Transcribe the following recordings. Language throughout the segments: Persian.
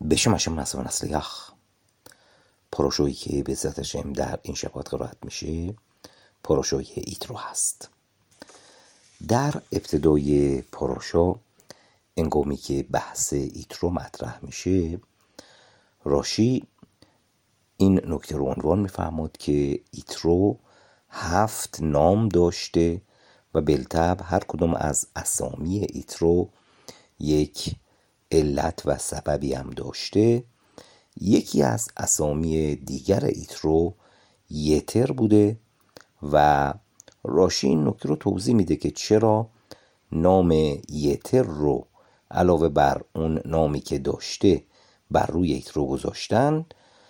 בשם هشم نصر نسلیخ پروشویی که به ذات هشم در این شبات قرائت میشه پروشوی ایترو هست. در ابتدای پروشو انگامی که بحث ایترو مطرح میشه، راشی این نکته رو عنوان میفرماد که ایترو 7 نام داشته و بالطبع هر کدوم از اسامی ایترو یک علت و سببی هم داشته. یکی از اسامی دیگر ایترو یتر بوده و راشی این نکته رو توضیح میده که چرا نام یتر رو علاوه بر اون نامی که داشته بر روی ایترو گذاشتن.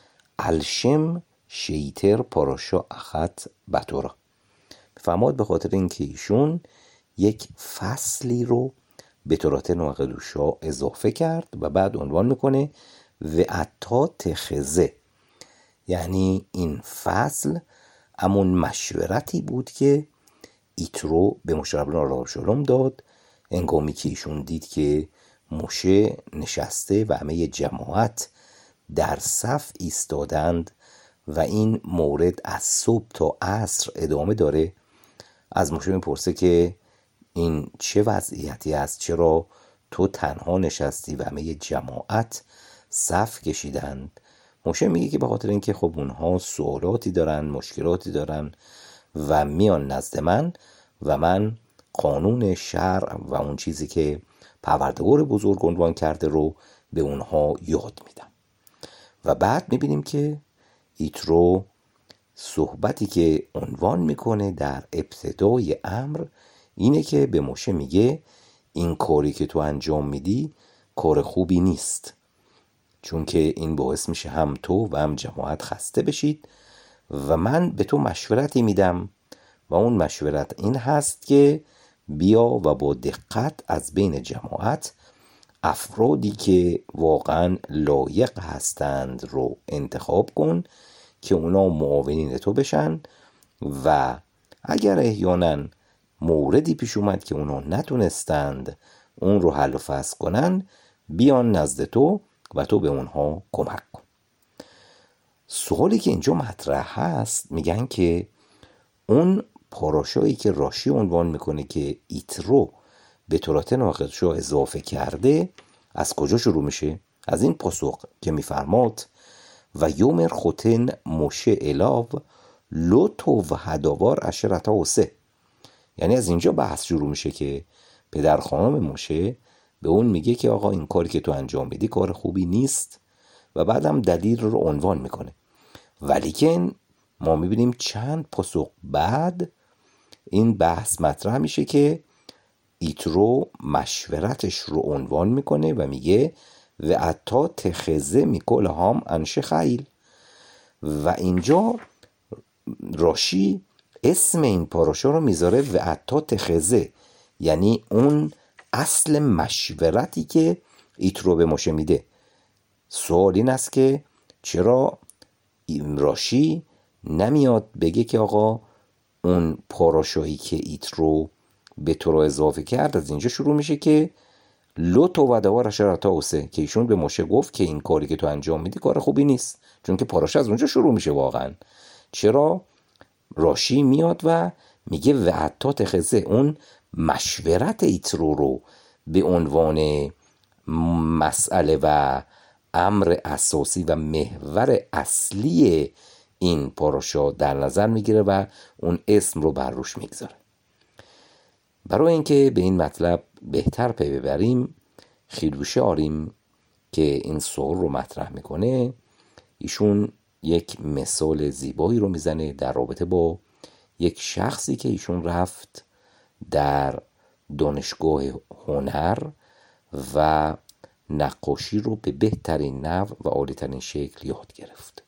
الشم شیتر پاراشا اخت بطورا فرماد به خاطر اینکه ایشون یک فصلی رو به تورات نوع قدوشا اضافه کرد و بعد عنوان میکنه و عطا تخزه، یعنی این فصل همون مشورتی بود که ایترو به موشه ربنا علیه السلام داد انگامی که ایشون دید که موشه نشسته و همه جماعت در صف ایستادند و این مورد از صبح تا عصر ادامه داره. از موشه میپرسه که این چه وضعیتی است، چرا تو تنها نشستی و همه جماعت صف کشیدند؟ موشه میگه که به خاطر اینکه خب اونها سوالاتی دارن، مشکلاتی دارن و میان نزد من و من قانون شرع و اون چیزی که پروردگار بزرگ عنوان کرده رو به اونها یاد میدم. و بعد میبینیم که ایترو صحبتی که عنوان میکنه در ابتدای امر اینه که به موشه میگه این کاری که تو انجام میدی کار خوبی نیست، چون که این باعث میشه هم تو و هم جماعت خسته بشید و من به تو مشورتی میدم و اون مشورت این هست که بیا و با دقت از بین جماعت افرادی که واقعا لایق هستند رو انتخاب کن که اونا معاونین تو بشن و اگر احیانا موردی پیش اومد که اونا نتونستند اون رو حل و فصل کنن بیان نزد تو و تو به اونها کمک کن. سوالی که اینجا مطرح هست، میگن که اون پاراشایی که راشی عنوان میکنه که ایترو به تورات نوع قدوشا اضافه کرده از کجا شروع میشه؟ از این پاسخ که میفرماد و یومر خوتن موشه الاو لوتو و هداوار اشرتا و سه، یعنی از اینجا بحث شروع میشه که پدر خانم موشه به اون میگه که آقا این کاری که تو انجام میدی کار خوبی نیست و بعدم دلیل رو عنوان میکنه. ولیکن ما میبینیم چند پاسخ بعد این بحث مطرح میشه که ایترو مشورتش رو عنوان میکنه و میگه و عطا تخزه میکل هم انش خیل. و اینجا راشی اسم این پاراشا رو میذاره و عطا تخزه، یعنی اون اصل مشورتی که ایترو به موشه میده. سوال این است که چرا راشی نمیاد بگه که آقا اون پاراشایی که ایترو به تو رو اضافه کرد از اینجا شروع میشه که لوتو و دوار اشرتا اوسه، که ایشون به موشه گفت که این کاری که تو انجام میدی کار خوبی نیست، چون که پاراشا از اونجا شروع میشه. واقعا چرا راشی میاد و میگه و حتی تخزه اون مشورت ایترو رو به عنوان مسئله و امر اساسی و محور اصلی این پاراشا در نظر میگیره و اون اسم رو بر روش میگذاره. برای اینکه به این مطلب بهتر پی ببریم، خیدوشه آریم که این سوال رو مطرح میکنه. ایشون یک مثال زیبایی رو میزنه در رابطه با یک شخصی که ایشون رفت در دانشگاه هنر و نقاشی رو به بهترین نحو و عالی‌ترین شکل یاد گرفت.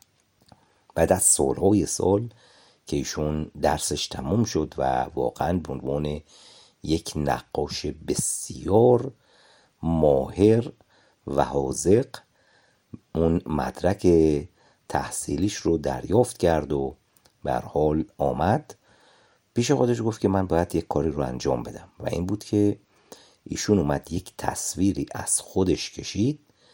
بعد از سالهای سال که ایشون درسش تموم شد و واقعا به عنوان یک نقاش بسیار ماهر و حاذق اون مدرک تحصیلیش رو دریافت کرد و به هر حال آمد پیش خودش گفت که من باید یک کاری رو انجام بدم و این بود که ایشون اومد یک تصویری از خودش کشید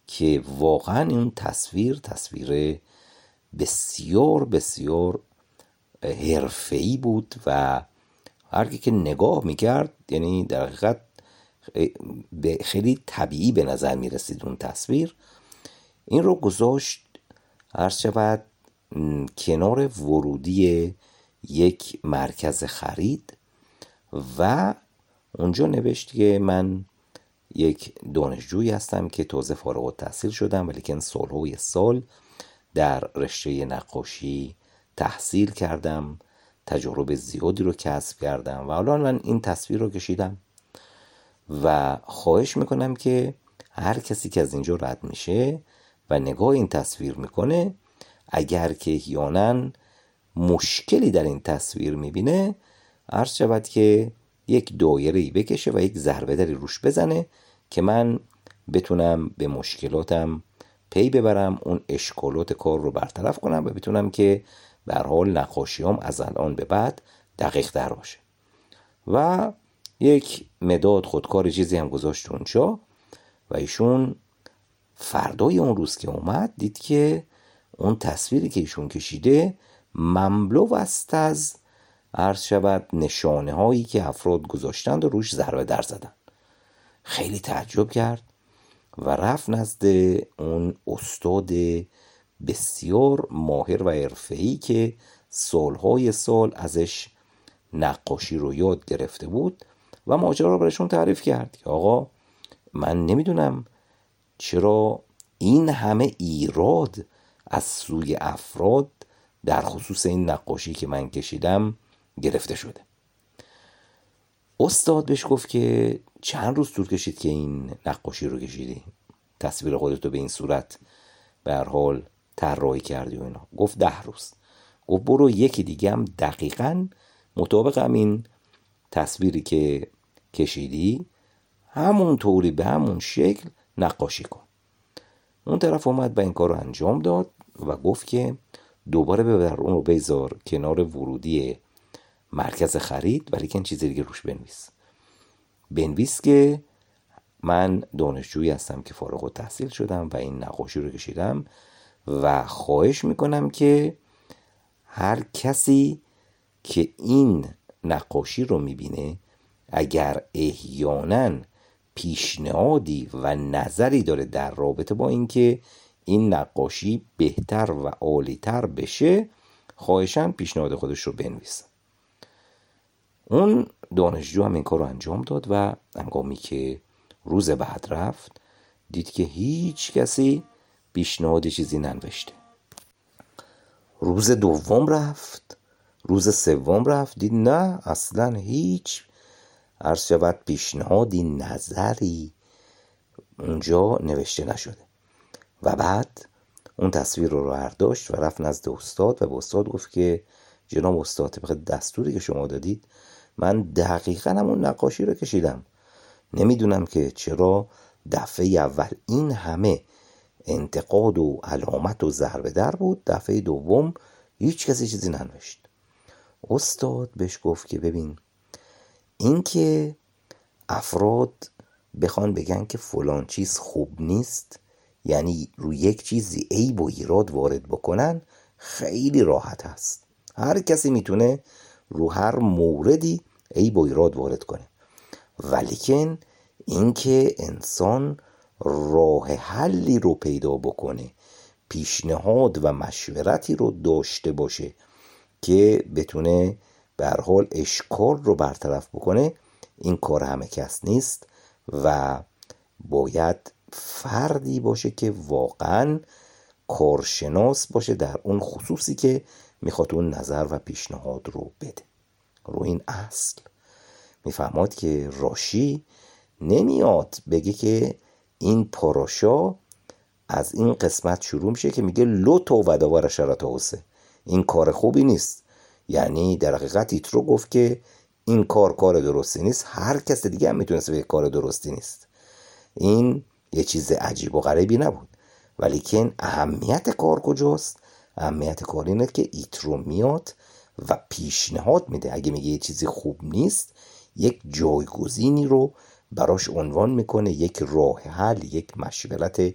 که واقعا این تصویر بسیار بسیار حرفه‌ای بود و هر کی که نگاه میکرد یعنی در حقیقت خیلی طبیعی به نظر میرسید اون تصویر. این رو گذاشت عرض شود کنار ورودی یک مرکز خرید و اونجا نوشت که من یک دانشجویی هستم که تازه فارغ التحصیل شدم ولیکن سالهای سال در رشته نقاشی تحصیل کردم، تجربه زیادی رو کسب کردم و الان من این تصویر رو کشیدم و خواهش میکنم که هر کسی که از اینجا رد میشه و نگاه این تصویر میکنه، اگر که احیانا مشکلی در این تصویر میبینه، عرض شود که یک دایره‌ای بکشه و یک ضربه دری روش بزنه که من بتونم به مشکلاتم پی ببرم، اون اشکالات کار رو برطرف کنم و بتونم که به هر حال نقاشیام از الان به بعد دقیق تر باشه. و یک مداد خودکار چیزی هم گذاشت اونجا و ایشون فردای اون روز که اومد دید که اون تصویری که ایشون کشیده مملو است از عرض شود نشانه هایی که افراد گذاشتند و روش ضربه در زدن. خیلی تعجب کرد و رفت نزد اون استاد بسیار ماهر و حرفه‌ای که سالهای سال ازش نقاشی رو یاد گرفته بود و ماجرا رو برایشون تعریف کرد که آقا من نمیدونم چرا این همه ایراد از سوی افراد در خصوص این نقاشی که من کشیدم گرفته شده. استاد بهش گفت که چند روز طول کشید که این نقاشی رو کشیدی؟ تصویر خودتو به این صورت به هر حال طراحی کردی و اینا؟ گفت 10 روز. گفت برو یکی دیگه هم دقیقاً مطابق همین تصویری که کشیدی همون طوری به همون شکل نقاشی کن. اون طرف اومد و این کار رو انجام داد و گفت که دوباره ببر اون رو بذار کنار ورودی مرکز خرید ولی که چیز دیگه روش بنویس که من دانشجویی هستم که فارغ التحصیل شدم و این نقاشی رو کشیدم و خواهش میکنم که هر کسی که این نقاشی رو میبینه اگر احیانا پیشنهادی و نظری داره در رابطه با اینکه این نقاشی بهتر و عالی‌تر بشه، خواهشاً پیشنهاد خودش رو بنویسه. اون دانشجو هم این کار رو انجام داد و هنگامی که روز بعد رفت دید که هیچ کسی پیشنهاد چیزی ننوشته. روز دوم رفت، روز سوم رفت، دید نه اصلا هیچ عرض شود پیشنهادی نظری اونجا نوشته نشده. و بعد اون تصویر رو برداشت و رفت نزد استاد و به استاد گفت که جناب استاد طبق دستوری که شما دادید من دقیقاً همون نقاشی رو کشیدم، نمیدونم که چرا دفعه اول این همه انتقاد و علامت و ضربه در بود، دفعه دوم هیچ کسی چیزی ننوشت. استاد بهش گفت که ببین این که افراد بخوان بگن که فلان چیز خوب نیست، یعنی روی یک چیزی عیب و ایراد وارد بکنن، خیلی راحت است. هر کسی میتونه رو هر موردی عیب و ایراد وارد کنه، ولیکن اینکه انسان راه حلی رو پیدا بکنه، پیشنهاد و مشورتی رو داشته باشه که بتونه به هر حال اشکال رو برطرف بکنه، این کار همه کس نیست و باید فردی باشه که واقعا کارشناس باشه در اون خصوصی که میخواد اون نظر و پیشنهاد رو بده. رو این اصل میفهماد که راشی نمیاد بگه که این پاراشا از این قسمت شروع میشه که میگه لوتو و داور شرطاوسه، این کار خوبی نیست. یعنی در حقیقت ایترو گفت که این کار درستی نیست، هر کس دیگه هم میتونست بگه کار درستی نیست. این یه چیز عجیب و غریبی نبود، ولیکن اهمیت کار کجاست؟ اهمیت کار اینه که ایترو میاد و پیشنهاد میده. اگه میگه یه چیزی خوب نیست، یک جایگزینی رو براش عنوان میکنه، یک راه حل، یک مشورت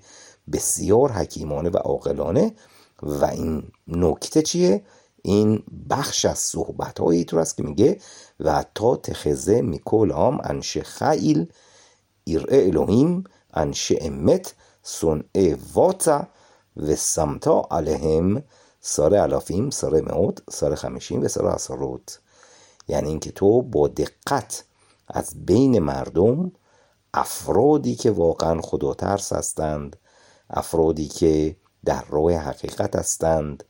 بسیار حکیمانه و عاقلانه. و این نکته چیه؟ این بخش از صحبت‌های ایتور است که میگه و تا تخزه میکل هم انشه خیل ایرئ الوهیم انشه امت صنع واتا و سمتا علیهم ساره الافیم ساره مئات ساره خمیشیم و ساره عصارات. یعنی اینکه تو با دقت از بین مردم افرادی که واقعا خدا ترس هستند، افرادی که در راه حقیقت هستند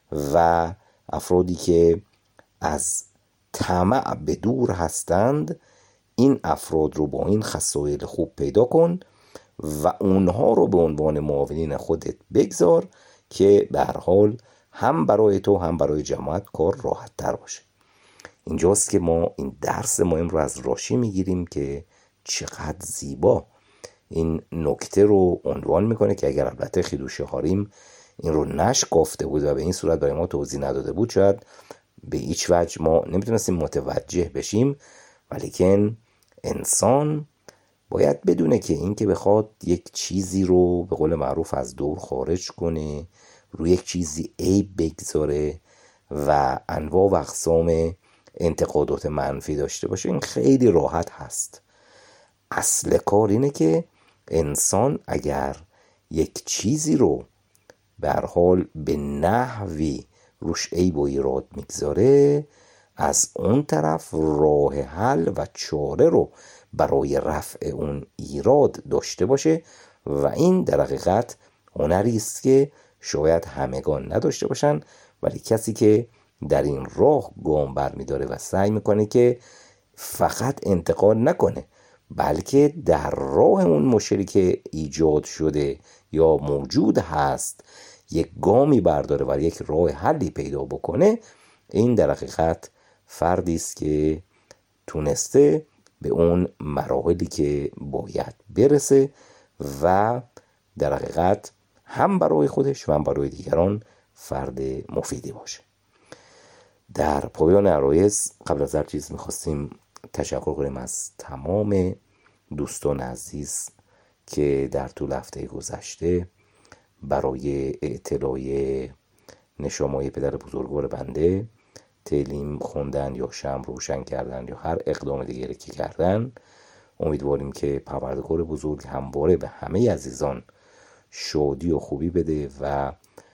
و افرادی که از طمع به دور هستند، این افراد رو با این خصایل خوب پیدا کن و اونها رو به عنوان معاونین خودت بگذار که به هر حال هم برای تو هم برای جماعت کار راحت تر باشه. اینجاست که ما این درس مهم رو از راشی میگیریم که چقدر زیبا این نکته رو عنوان میکنه که اگر البته خیدوش هاریم این رو نشکافته بود و به این صورت برای ما توضیح نداده بود شاید به هیچ وجه ما نمیتونستیم متوجه بشیم. ولیکن انسان باید بدونه که این که بخواد یک چیزی رو به قول معروف از دور خارج کنه، روی یک چیزی عیب بگذاره و انواع و اقسام انتقادات منفی داشته باشه، این خیلی راحت هست. اصل کار اینه که انسان اگر یک چیزی رو به هر حال به نحوی روش عیب و ایراد میگذاره، از اون طرف راه حل و چاره رو برای رفع اون ایراد داشته باشه و این در حقیقت هنری است که شاید همگان نداشته باشن، ولی کسی که در این راه گام برمیداره و سعی میکنه که فقط انتقاد نکنه بلکه در راه اون مشکلی که ایجاد شده یا موجود هست یک گامی برداره و یک راه حلی پیدا بکنه، این در حقیقت فردی است که تونسته به اون مراحلی که باید برسه و در حقیقت هم برای خودش و هم برای دیگران فرد مفیدی باشه. در پایان عرایض قبل از هر چیز میخواستیم تشکر کنیم از تمام دوستان عزیز که در طول هفته گذشته برای اطلاع نشامای پدر بزرگوار بنده تعلیم خوندن یا شمع روشن کردن یا هر اقدام دیگری که کردن. امیدواریم که پروردگار بزرگ همواره به همه عزیزان شادی و خوبی بده و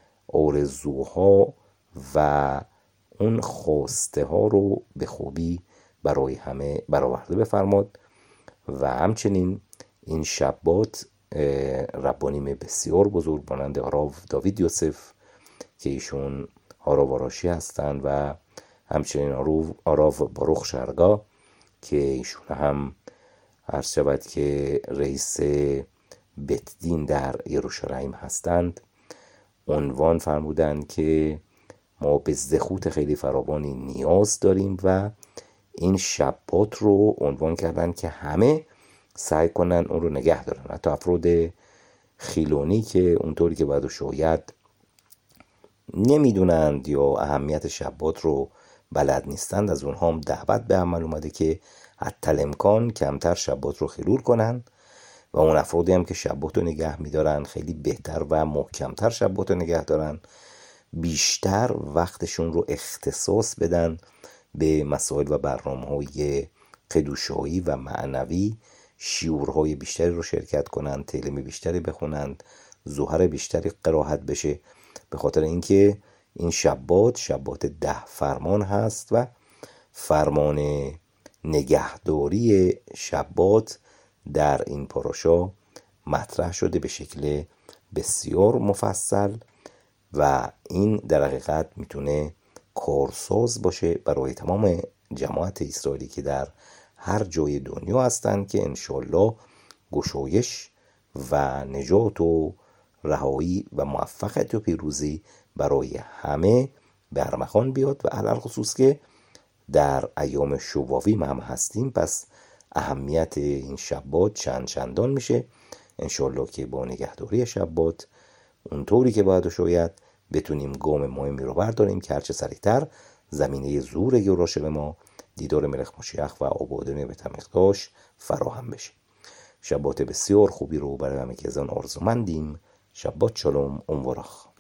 آرزوها و اون خواسته ها رو به خوبی برای همه برآورده بفرماد. و همچنین این شبات ربانیم بسیار بزرگ مانند آراو داوید یوسف که ایشون آراو آراشی هستند و همچنین آراو باروخ شرگا که ایشون هم عرض شود که رئیس بیت دین در یروشلایم هستند، عنوان فرمودند که ما به زخوت خیلی فراوانی نیاز داریم و این شبات رو عنوان کردن که همه سعی کنن اون رو نگه دارن. حتی افراد خیلونی که اونطوری که باید و شاید نمیدونند یا اهمیت شبات رو بلد نیستند، از اونها هم دعوت به عمل اومده که حتی الامکان کمتر شبات رو خلول کنن و اون افرادی هم که شبات رو نگه میدارن خیلی بهتر و محکمتر شبات رو نگه دارن، بیشتر وقتشون رو اختصاص بدن به مسائل و برنامه‌های قدوشایی و معنوی، شیورهای بیشتری رو شرکت کنن، تعلیم بیشتری بخونند، ظهر بیشتری قرائت بشه، به خاطر اینکه این شبات 10 فرمان هست و فرمان نگهداری شبات در این پاراشا مطرح شده به شکل بسیار مفصل و این در حقیقت میتونه کارساز باشه برای تمام جماعت اسرائیلی که در هر جای دنیا هستند که انشالله گشایش و نجات و رهایی و موفقیت و پیروزی برای همه به ارمغان بیاد و علل خصوص که در ایام شواوی هم هستیم، پس اهمیت این شبات چندان میشه. انشالله که با نگهداری شبات اونطوری که باید و شاید بتونیم گام مهمی رو برداریم که هرچه سریعتر زمینه ظهور یروشلم ما، دیدار ملک مشیخ و آبادانی بیت المقدس فراهم بشه. شبات بسیار خوبی رو برای همه که از آن آرزومندیم. שבת שלום ומבורך.